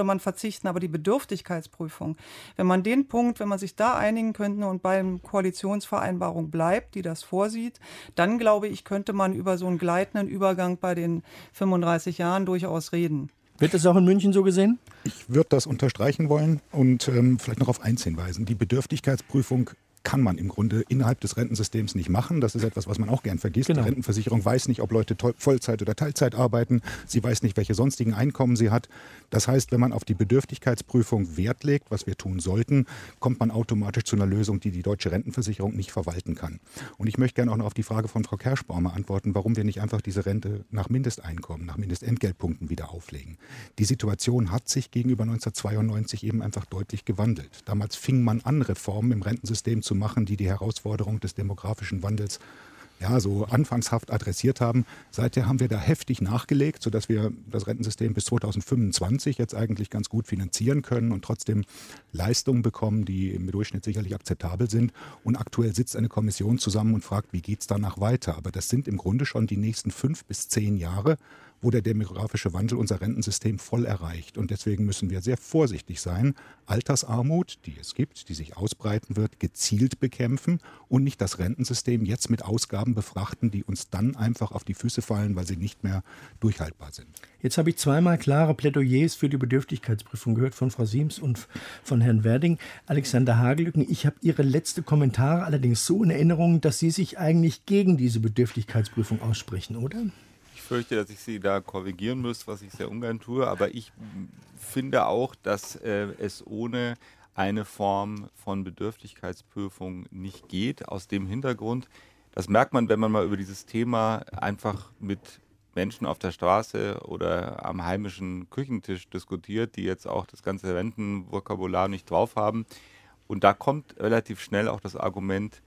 man verzichten, aber die Bedürftigkeitsprüfung, wenn man den Punkt, wenn man sich da einigen könnte und beim Koalitionsvereinbarung bleibt, die das vorsieht, dann glaube ich, könnte man über so einen gleitenden Übergang bei den fünfunddreißig Jahren durchaus reden. Wird das auch in München so gesehen? Ich würde das unterstreichen wollen und ähm, vielleicht noch auf eins hinweisen. Die Bedürftigkeitsprüfung kann man im Grunde innerhalb des Rentensystems nicht machen. Das ist etwas, was man auch gern vergisst. Genau. Die Rentenversicherung weiß nicht, ob Leute Vollzeit oder Teilzeit arbeiten. Sie weiß nicht, welche sonstigen Einkommen sie hat. Das heißt, wenn man auf die Bedürftigkeitsprüfung Wert legt, was wir tun sollten, kommt man automatisch zu einer Lösung, die die deutsche Rentenversicherung nicht verwalten kann. Und ich möchte gerne auch noch auf die Frage von Frau Kerschbaumer antworten, warum wir nicht einfach diese Rente nach Mindesteinkommen, nach Mindestentgeltpunkten wieder auflegen. Die Situation hat sich gegenüber neunzehnhundertzweiundneunzig eben einfach deutlich gewandelt. Damals fing man an, Reformen im Rentensystem zu zu machen, die die Herausforderung des demografischen Wandels ja, so anfangshaft adressiert haben. Seither haben wir da heftig nachgelegt, sodass wir das Rentensystem bis zweitausendfünfundzwanzig jetzt eigentlich ganz gut finanzieren können und trotzdem Leistungen bekommen, die im Durchschnitt sicherlich akzeptabel sind. Und aktuell sitzt eine Kommission zusammen und fragt, wie geht es danach weiter? Aber das sind im Grunde schon die nächsten fünf bis zehn Jahre, wo der demografische Wandel unser Rentensystem voll erreicht. Und deswegen müssen wir sehr vorsichtig sein, Altersarmut, die es gibt, die sich ausbreiten wird, gezielt bekämpfen und nicht das Rentensystem jetzt mit Ausgaben befrachten, die uns dann einfach auf die Füße fallen, weil sie nicht mehr durchhaltbar sind. Jetzt habe ich zweimal klare Plädoyers für die Bedürftigkeitsprüfung gehört von Frau Siems und von Herrn Werding. Alexander Hagelücken, ich habe Ihre letzte Kommentare allerdings so in Erinnerung, dass Sie sich eigentlich gegen diese Bedürftigkeitsprüfung aussprechen, oder? Ich fürchte, dass ich Sie da korrigieren muss, was ich sehr ungern tue, aber ich finde auch, dass äh, es ohne eine Form von Bedürftigkeitsprüfung nicht geht. Aus dem Hintergrund, das merkt man, wenn man mal über dieses Thema einfach mit Menschen auf der Straße oder am heimischen Küchentisch diskutiert, die jetzt auch das ganze Rentenvokabular nicht drauf haben. Und da kommt relativ schnell auch das Argument,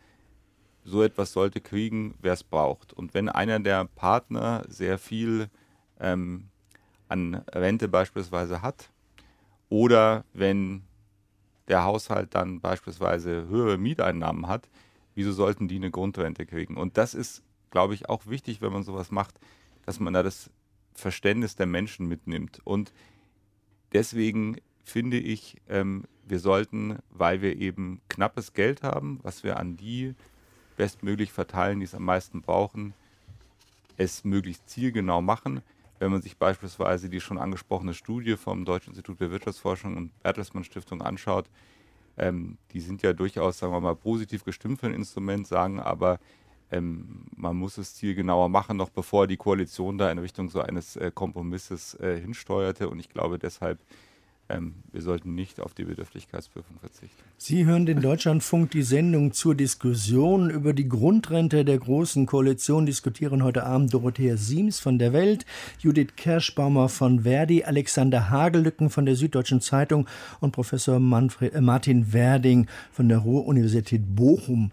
so etwas sollte kriegen, wer es braucht. Und wenn einer der Partner sehr viel ähm, an Rente beispielsweise hat oder wenn der Haushalt dann beispielsweise höhere Mieteinnahmen hat, wieso sollten die eine Grundrente kriegen? Und das ist, glaube ich, auch wichtig, wenn man sowas macht, dass man da das Verständnis der Menschen mitnimmt. Und deswegen finde ich, ähm, wir sollten, weil wir eben knappes Geld haben, was wir an die bestmöglich verteilen, die es am meisten brauchen, es möglichst zielgenau machen. Wenn man sich beispielsweise die schon angesprochene Studie vom Deutschen Institut für Wirtschaftsforschung und Bertelsmann Stiftung anschaut, ähm, die sind ja durchaus, sagen wir mal, positiv gestimmt für ein Instrument, sagen aber, ähm, man muss es zielgenauer machen, noch bevor die Koalition da in Richtung so eines äh, Kompromisses äh, hinsteuerte. Und ich glaube deshalb, Ähm, wir sollten nicht auf die Bedürftigkeitsprüfung verzichten. Sie hören den Deutschlandfunk, die Sendung zur Diskussion über die Grundrente der Großen Koalition. Diskutieren heute Abend Dorothea Siems von der Welt, Judith Kerschbaumer von Verdi, Alexander Hagelücken von der Süddeutschen Zeitung und Professor Manfred, äh, Martin Werding von der Ruhr-Universität Bochum.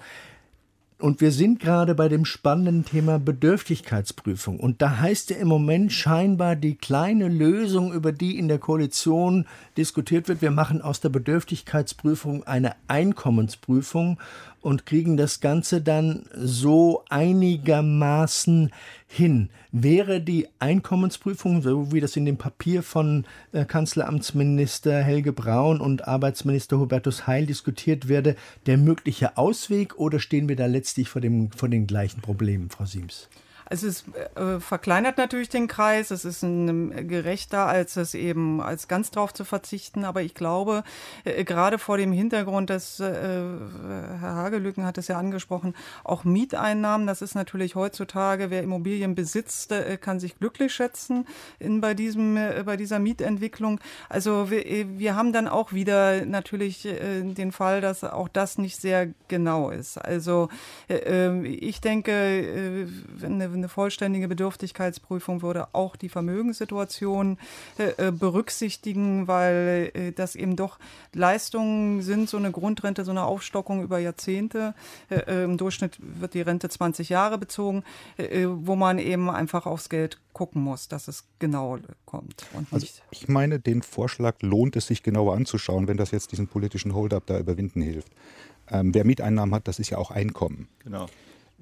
Und wir sind gerade bei dem spannenden Thema Bedürftigkeitsprüfung. Und da heißt ja im Moment scheinbar die kleine Lösung, über die in der Koalition diskutiert wird, wir machen aus der Bedürftigkeitsprüfung eine Einkommensprüfung und kriegen das Ganze dann so einigermaßen hin. Wäre die Einkommensprüfung, so wie das in dem Papier von äh, Kanzleramtsminister Helge Braun und Arbeitsminister Hubertus Heil diskutiert werde, der mögliche Ausweg, oder stehen wir da letztlich vor, dem, vor den gleichen Problemen, Frau Siems? Es ist, äh, verkleinert natürlich den Kreis, es ist ein, gerechter, als es eben als ganz drauf zu verzichten, aber ich glaube, äh, gerade vor dem Hintergrund, dass äh, Herr Hagelücken hat es ja angesprochen, auch Mieteinnahmen, das ist natürlich heutzutage, wer Immobilien besitzt, äh, kann sich glücklich schätzen in, bei, diesem, äh, bei dieser Mietentwicklung. Also wir, wir haben dann auch wieder natürlich äh, den Fall, dass auch das nicht sehr genau ist. Also äh, ich denke, äh, eine eine vollständige Bedürftigkeitsprüfung würde auch die Vermögenssituation äh, berücksichtigen, weil äh, das eben doch Leistungen sind, so eine Grundrente, so eine Aufstockung über Jahrzehnte. Äh, Im Durchschnitt wird die Rente zwanzig Jahre bezogen, äh, wo man eben einfach aufs Geld gucken muss, dass es genau kommt. Und also ich meine, den Vorschlag lohnt es sich genauer anzuschauen, wenn das jetzt diesen politischen Hold-up da überwinden hilft. Ähm, wer Mieteinnahmen hat, das ist ja auch Einkommen. Genau.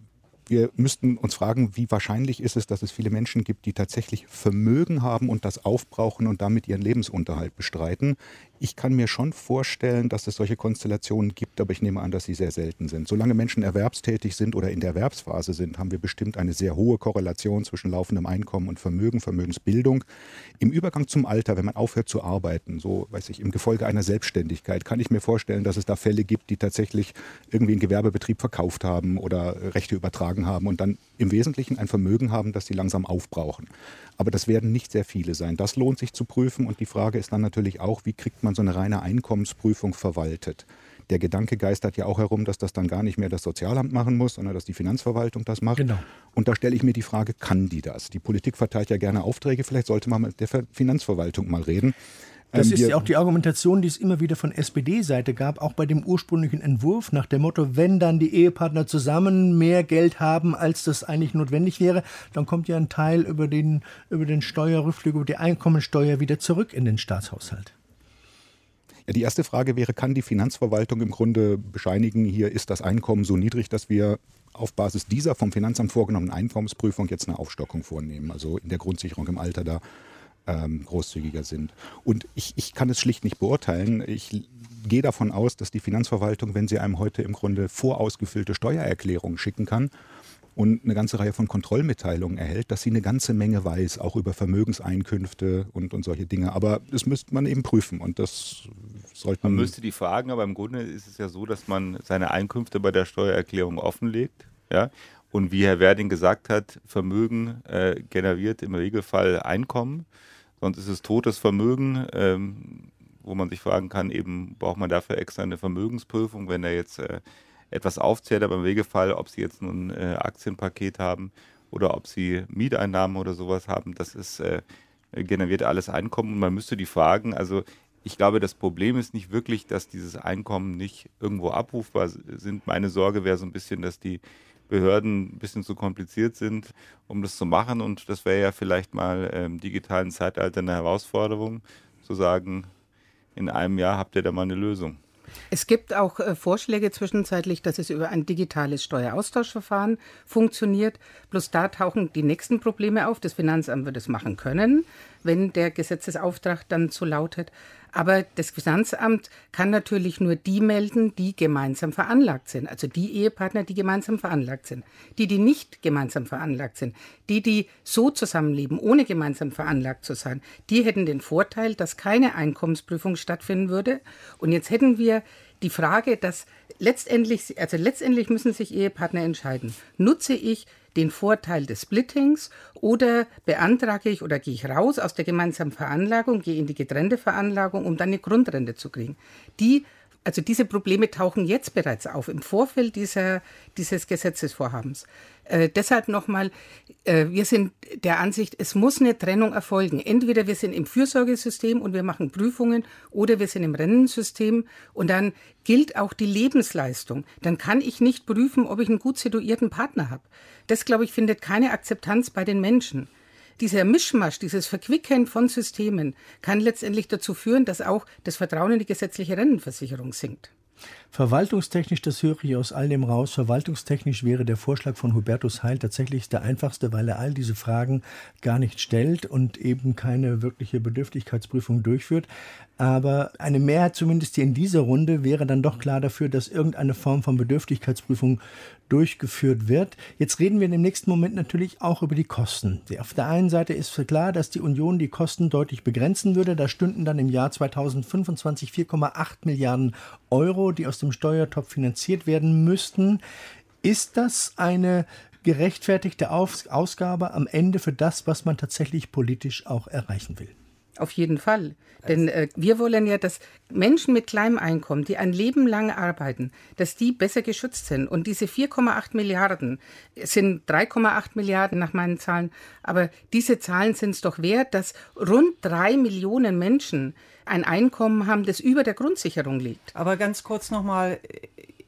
wir müssten uns fragen, wie wahrscheinlich ist es, dass es viele Menschen gibt, die tatsächlich Vermögen haben und das aufbrauchen und damit ihren Lebensunterhalt bestreiten. Ich kann mir schon vorstellen, dass es solche Konstellationen gibt, aber ich nehme an, dass sie sehr selten sind. Solange Menschen erwerbstätig sind oder in der Erwerbsphase sind, haben wir bestimmt eine sehr hohe Korrelation zwischen laufendem Einkommen und Vermögen, Vermögensbildung. Im Übergang zum Alter, wenn man aufhört zu arbeiten, so weiß ich, im Gefolge einer Selbstständigkeit, kann ich mir vorstellen, dass es da Fälle gibt, die tatsächlich irgendwie einen Gewerbebetrieb verkauft haben oder Rechte übertragen haben und dann im Wesentlichen ein Vermögen haben, das sie langsam aufbrauchen. Aber das werden nicht sehr viele sein. Das lohnt sich zu prüfen und die Frage ist dann natürlich auch, wie kriegt man so eine reine Einkommensprüfung verwaltet? Der Gedanke geistert ja auch herum, dass das dann gar nicht mehr das Sozialamt machen muss, sondern dass die Finanzverwaltung das macht. Genau. Und da stelle ich mir die Frage, kann die das? Die Politik verteilt ja gerne Aufträge, vielleicht sollte man mit der Finanzverwaltung mal reden. Das Ähm, ist wir- ja auch die Argumentation, die es immer wieder von S P D-Seite gab, auch bei dem ursprünglichen Entwurf nach dem Motto, wenn dann die Ehepartner zusammen mehr Geld haben, als das eigentlich notwendig wäre, dann kommt ja ein Teil über den, über den Steuerrückflug, über die Einkommensteuer wieder zurück in den Staatshaushalt. Ja, die erste Frage wäre, kann die Finanzverwaltung im Grunde bescheinigen, hier ist das Einkommen so niedrig, dass wir auf Basis dieser vom Finanzamt vorgenommenen Einkommensprüfung jetzt eine Aufstockung vornehmen, also in der Grundsicherung im Alter da ähm, großzügiger sind. Und ich, ich kann es schlicht nicht beurteilen. Ich gehe davon aus, dass die Finanzverwaltung, wenn sie einem heute im Grunde vorausgefüllte Steuererklärungen schicken kann und eine ganze Reihe von Kontrollmitteilungen erhält, dass sie eine ganze Menge weiß, auch über Vermögenseinkünfte und, und solche Dinge. Aber das müsste man eben prüfen und das sollte Man man... müsste die fragen, aber im Grunde ist es ja so, dass man seine Einkünfte bei der Steuererklärung offenlegt. Ja? Und wie Herr Werding gesagt hat, Vermögen äh, generiert im Regelfall Einkommen. Sonst ist es totes Vermögen, ähm, wo man sich fragen kann, eben braucht man dafür extra eine Vermögensprüfung, wenn er jetzt äh, etwas aufzehrt, aber im Regelfall, ob Sie jetzt nun ein äh, Aktienpaket haben oder ob Sie Mieteinnahmen oder sowas haben, das ist äh, generiert alles Einkommen und man müsste die fragen, also ich glaube, das Problem ist nicht wirklich, dass dieses Einkommen nicht irgendwo abrufbar sind. Meine Sorge wäre so ein bisschen, dass die Behörden ein bisschen zu kompliziert sind, um das zu machen und das wäre ja vielleicht mal im digitalen Zeitalter eine Herausforderung, zu sagen, in einem Jahr habt ihr da mal eine Lösung. Es gibt auch äh, Vorschläge zwischenzeitlich, dass es über ein digitales Steueraustauschverfahren funktioniert. Bloß da tauchen die nächsten Probleme auf. Das Finanzamt wird es machen können, wenn der Gesetzesauftrag dann so lautet. Aber das Finanzamt kann natürlich nur die melden, die gemeinsam veranlagt sind. Also die Ehepartner, die gemeinsam veranlagt sind. Die, die nicht gemeinsam veranlagt sind, die, die so zusammenleben, ohne gemeinsam veranlagt zu sein, die hätten den Vorteil, dass keine Einkommensprüfung stattfinden würde. Und jetzt hätten wir die Frage, dass letztendlich, also letztendlich müssen sich Ehepartner entscheiden. Nutze ich den Vorteil des Splittings oder beantrage ich oder gehe ich raus aus der gemeinsamen Veranlagung, gehe in die getrennte Veranlagung, um dann eine Grundrente zu kriegen. Die, also diese Probleme tauchen jetzt bereits auf, im Vorfeld dieser, dieses Gesetzesvorhabens. Äh, deshalb nochmal, äh, wir sind der Ansicht, es muss eine Trennung erfolgen. Entweder wir sind im Fürsorgesystem und wir machen Prüfungen oder wir sind im Rentensystem und dann gilt auch die Lebensleistung. Dann kann ich nicht prüfen, ob ich einen gut situierten Partner habe. Das, glaube ich, findet keine Akzeptanz bei den Menschen. Dieser Mischmasch, dieses Verquicken von Systemen kann letztendlich dazu führen, dass auch das Vertrauen in die gesetzliche Rentenversicherung sinkt. Verwaltungstechnisch, das höre ich aus all dem raus, verwaltungstechnisch wäre der Vorschlag von Hubertus Heil tatsächlich der einfachste, weil er all diese Fragen gar nicht stellt und eben keine wirkliche Bedürftigkeitsprüfung durchführt. Aber eine Mehrheit, zumindest hier in dieser Runde, wäre dann doch klar dafür, dass irgendeine Form von Bedürftigkeitsprüfung durchgeführt wird. Jetzt reden wir in dem nächsten Moment natürlich auch über die Kosten. Auf der einen Seite ist klar, dass die Union die Kosten deutlich begrenzen würde. Da stünden dann im Jahr zweitausendfünfundzwanzig vier Komma acht Milliarden Euro, die aus dem Steuertopf finanziert werden müssten. Ist das eine gerechtfertigte Ausgabe am Ende für das, was man tatsächlich politisch auch erreichen will? Auf jeden Fall. Denn äh, wir wollen ja, dass Menschen mit kleinem Einkommen, die ein Leben lang arbeiten, dass die besser geschützt sind. Und diese vier Komma acht Milliarden sind drei Komma acht Milliarden nach meinen Zahlen. Aber diese Zahlen sind es doch wert, dass rund drei Millionen Menschen ein Einkommen haben, das über der Grundsicherung liegt. Aber ganz kurz nochmal,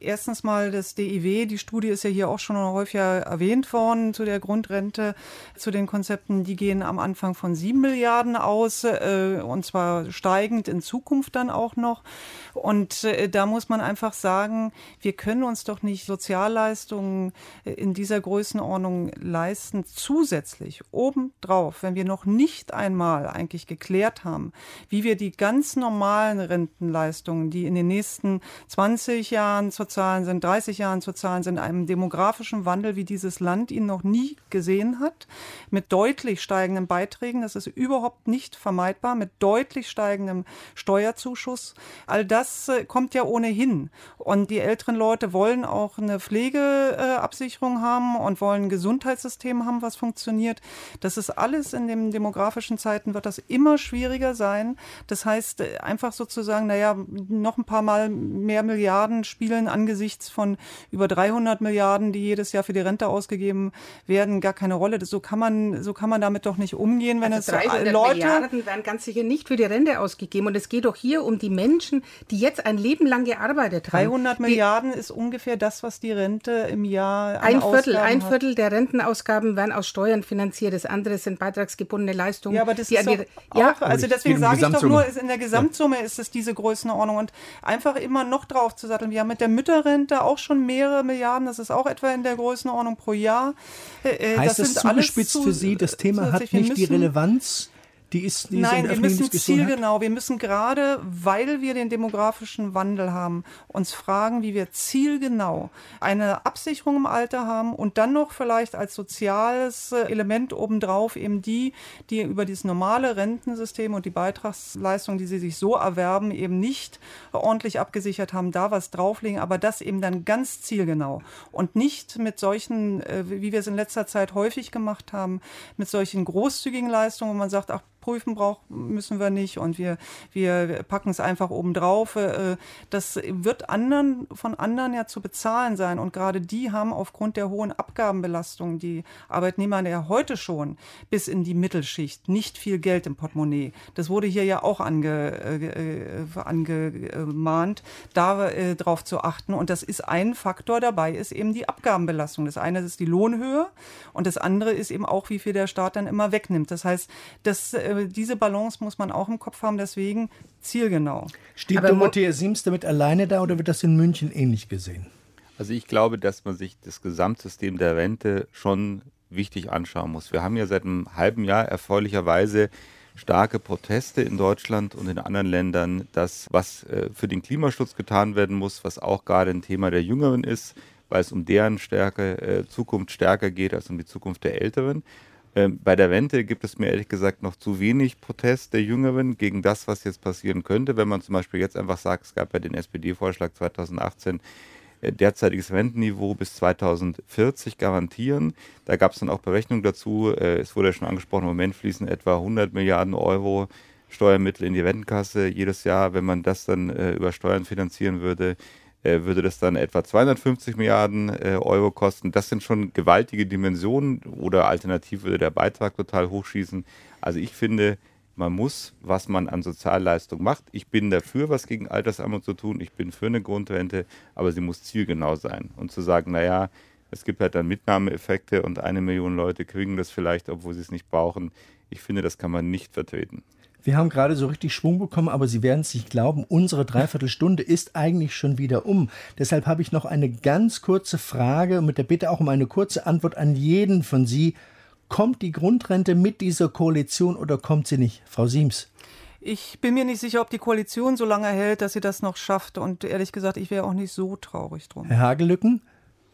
erstens mal das D I W, die Studie ist ja hier auch schon häufiger erwähnt worden zu der Grundrente, zu den Konzepten, die gehen am Anfang von sieben Milliarden aus, äh, und zwar steigend in Zukunft dann auch noch. Und äh, da muss man einfach sagen, wir können uns doch nicht Sozialleistungen in dieser Größenordnung leisten, zusätzlich obendrauf, wenn wir noch nicht einmal eigentlich geklärt haben, wie wir die ganz normalen Rentenleistungen, die in den nächsten zwanzig Jahren zu zahlen sind, dreißig Jahren zu zahlen sind, einem demografischen Wandel, wie dieses Land ihn noch nie gesehen hat, mit deutlich steigenden Beiträgen, das ist überhaupt nicht vermeidbar, mit deutlich steigendem Steuerzuschuss. All das äh, kommt ja ohnehin. Und die älteren Leute wollen auch eine Pflegeabsicherung äh, haben und wollen ein Gesundheitssystem haben, was funktioniert. Das ist alles in den demografischen Zeiten, wird das immer schwieriger sein. Das heißt, äh, einfach sozusagen, naja, noch ein paar Mal mehr Milliarden spielen angesichts von über dreihundert Milliarden, die jedes Jahr für die Rente ausgegeben werden, gar keine Rolle. Das, so kann man, so kann man damit doch nicht umgehen, wenn also es dreihundert Leute... Milliarden werden ganz sicher nicht für die Rente ausgegeben. Und es geht doch hier um die Menschen, die jetzt ein Leben lang gearbeitet haben. dreihundert Milliarden ist ungefähr das, was die Rente im Jahr an Ein Viertel, Ausgaben ein hat. Viertel der Rentenausgaben werden aus Steuern finanziert. Das andere sind beitragsgebundene Leistungen. Ja, aber das die ist an doch die, ja, auch, also es deswegen geht um die sage ich doch Gesamtsumme. nur, ist in der Gesamtsumme ist es diese Größenordnung und einfach immer noch drauf zu satteln. Wir haben mit der Mütterrente auch schon mehrere Milliarden, das ist auch etwa in der Größenordnung pro Jahr. Äh, Heißt das, sind alles zugespitzt zu- für Sie, das Thema hat zusätzlich. Wir nicht die müssen- Relevanz, die ist die Nein, so wir in müssen Diskussion hat? zielgenau, wir müssen gerade, weil wir den demografischen Wandel haben, uns fragen, wie wir zielgenau eine Absicherung im Alter haben und dann noch vielleicht als soziales äh, Element obendrauf eben die, die über dieses normale Rentensystem und die Beitragsleistung, die sie sich so erwerben, eben nicht ordentlich abgesichert haben, da was drauflegen, aber das eben dann ganz zielgenau und nicht mit solchen, äh, wie wir es in letzter Zeit häufig gemacht haben, mit solchen großzügigen Leistungen, wo man sagt, ach, prüfen brauchen müssen wir nicht und wir, wir packen es einfach oben drauf. Das wird anderen, von anderen ja zu bezahlen sein und gerade die haben aufgrund der hohen Abgabenbelastung, die Arbeitnehmer ja heute schon bis in die Mittelschicht nicht viel Geld im Portemonnaie. Das wurde hier ja auch ange, äh, angemahnt, da äh, drauf zu achten und das ist ein Faktor dabei, ist eben die Abgabenbelastung. Das eine ist die Lohnhöhe und das andere ist eben auch, wie viel der Staat dann immer wegnimmt. Das heißt, das diese Balance muss man auch im Kopf haben, deswegen zielgenau. Steht Aber Dorothea Siems damit alleine da oder wird das in München ähnlich gesehen? Also ich glaube, dass man sich das Gesamtsystem der Rente schon wichtig anschauen muss. Wir haben ja seit einem halben Jahr erfreulicherweise starke Proteste in Deutschland und in anderen Ländern, dass was äh, für den Klimaschutz getan werden muss, was auch gerade ein Thema der Jüngeren ist, weil es um deren Stärke, äh, Zukunft stärker geht als um die Zukunft der Älteren. Ähm, bei der Rente gibt es mir ehrlich gesagt noch zu wenig Protest der Jüngeren gegen das, was jetzt passieren könnte. Wenn man zum Beispiel jetzt einfach sagt, es gab ja den S P D-Vorschlag zweitausendachtzehn, äh, derzeitiges Rentenniveau bis zweitausendvierzig garantieren. Da gab es dann auch Berechnungen dazu. Äh, es wurde ja schon angesprochen, im Moment fließen etwa hundert Milliarden Euro Steuermittel in die Rentenkasse jedes Jahr. Wenn man das dann äh, über Steuern finanzieren würde, äh, würde das dann etwa zweihundertfünfzig Milliarden äh, Euro kosten. Das sind schon gewaltige Dimensionen oder alternativ würde der Beitrag total hochschießen. Also ich finde, man muss, was man an Sozialleistung macht. Ich bin dafür, was gegen Altersarmut zu tun. Ich bin für eine Grundrente, aber sie muss zielgenau sein. Und zu sagen, naja, es gibt halt dann Mitnahmeeffekte und eine Million Leute kriegen das vielleicht, obwohl sie es nicht brauchen. Ich finde, das kann man nicht vertreten. Wir haben gerade so richtig Schwung bekommen, aber Sie werden es nicht glauben, unsere Dreiviertelstunde ist eigentlich schon wieder um. Deshalb habe ich noch eine ganz kurze Frage mit der Bitte auch um eine kurze Antwort an jeden von Sie. Kommt die Grundrente mit dieser Koalition oder kommt sie nicht? Frau Siems. Ich bin mir nicht sicher, ob die Koalition so lange hält, dass sie das noch schafft. Und ehrlich gesagt, ich wäre auch nicht so traurig drum. Herr Hagelücken?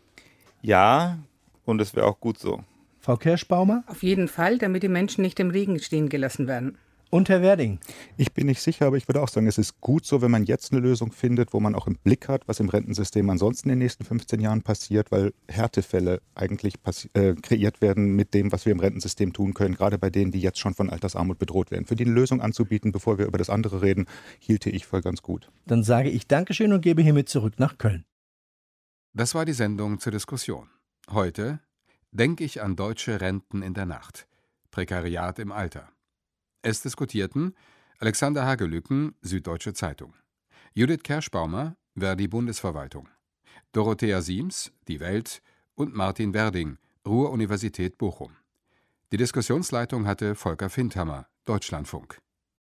Ja, und es wäre auch gut so. Frau Kerschbaumer? Auf jeden Fall, damit die Menschen nicht im Regen stehen gelassen werden. Und Herr Werding? Ich bin nicht sicher, aber ich würde auch sagen, es ist gut so, wenn man jetzt eine Lösung findet, wo man auch im Blick hat, was im Rentensystem ansonsten in den nächsten fünfzehn Jahren passiert, weil Härtefälle eigentlich äh, kreiert werden mit dem, was wir im Rentensystem tun können, gerade bei denen, die jetzt schon von Altersarmut bedroht werden. Für die eine Lösung anzubieten, bevor wir über das andere reden, hielte ich für ganz gut. Dann sage ich Dankeschön und gebe hiermit zurück nach Köln. Das war die Sendung zur Diskussion. Heute denke ich an deutsche Renten in der Nacht. Prekariat im Alter. Es diskutierten Alexander Hagelücken, Süddeutsche Zeitung, Judith Kerschbaumer, Verdi Bundesverwaltung, Dorothea Siems, Die Welt und Martin Werding, Ruhr-Universität Bochum. Die Diskussionsleitung hatte Volker Findhammer, Deutschlandfunk.